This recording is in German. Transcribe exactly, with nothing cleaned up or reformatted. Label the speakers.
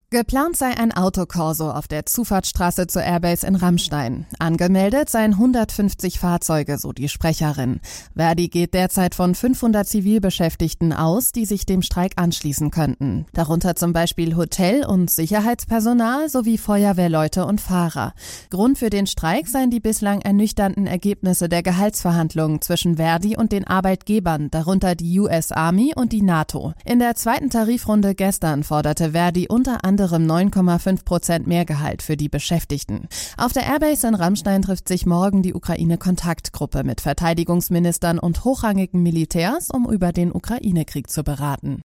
Speaker 1: Geplant sei ein Autokorso auf der Zufahrtsstraße zur Airbase in Ramstein. Angemeldet seien hundertfünfzig Fahrzeuge, so die Sprecherin. Verdi geht derzeit von fünfhundert Zivilbeschäftigten aus, die sich dem Streik anschließen könnten. Darunter zum Beispiel Hotel- und Sicherheitspersonal sowie Feuerwehrleute und Fahrer. Grund für den Streik seien die bislang ernüchternden Ergebnisse der Gehaltsverhandlungen zwischen Verdi und den Arbeitgebern, darunter die U S Army und die NATO. In der zweiten Tarifrunde gestern forderte Verdi unter anderem neun Komma fünf Prozent mehr Gehalt für die Beschäftigten. Auf der Airbase in Ramstein trifft sich morgen die Ukraine-Kontaktgruppe mit Verteidigungsministern und hochrangigen Militärs, um über den Ukraine-Krieg zu beraten.